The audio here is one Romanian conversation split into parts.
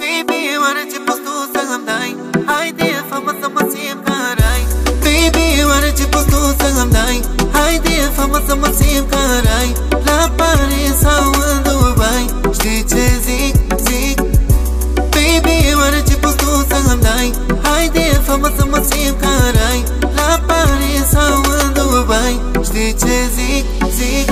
Baby, oare ce poți tu să-mi dai? Haide, fă-mă să mă simt ca rai. Baby, oare ce poți tu să-mi dai? Haide, fă-mă să mă simt ca rai. La Paris sau în Dubai, știi ce zic, zic. Baby, oare ce poți tu să-mi dai? Haide, fă-mă să mă simt ca rai. La Paris sau în Dubai, știi ce zic, zic.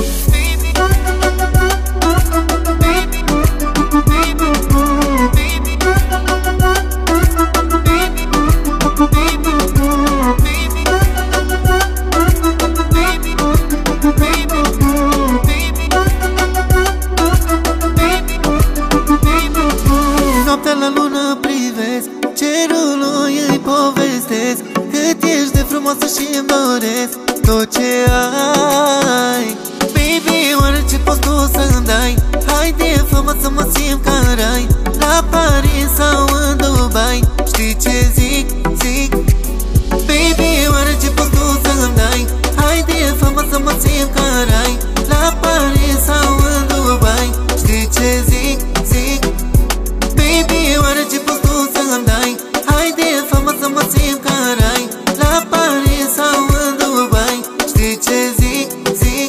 Noaptea la lună privesc, cerul lui îi povestesc, cât ești de frumoasă și-mi doresc tot ce ai. Baby, oare ce poți tu să-mi dai? Haide, fă-mă să mă simt ca rai. La Paris sau în Dubai, știi ce zic, zic. Baby, oare ce poți tu să-mi dai? Haide, fă-mă să mă simt ca rai. La Paris sau în Dubai, știi ce zic, zic. Baby, oare ce poți tu să-mi dai? Haide, fă-mă să mă simt ca rai. La Paris sau în Dubai, știi ce zic, zic.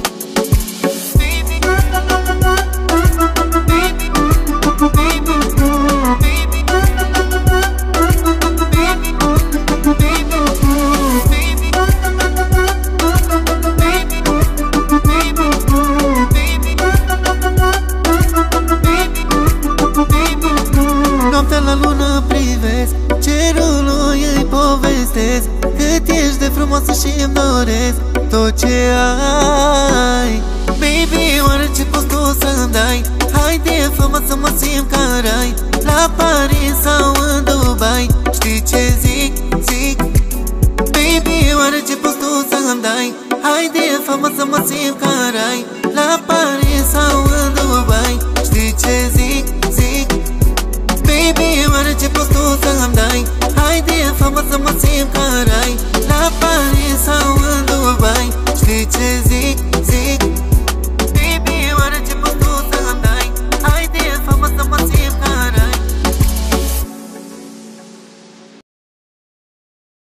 Noaptea la lună privesc, cerul lui îi povestesc, cât ești de frumoasă și-mi doresc tot ce ai. Baby, oare ce poți tu să-mi dai? Haide, fă-mă să mă simt ca rai. La Paris sau în Dubai, știi ce zic, zic. Baby, oare ce poți tu să-mi dai? Haide, fă-mă să mă simt ca rai. La Paris sau în Dubai, știi ce zic.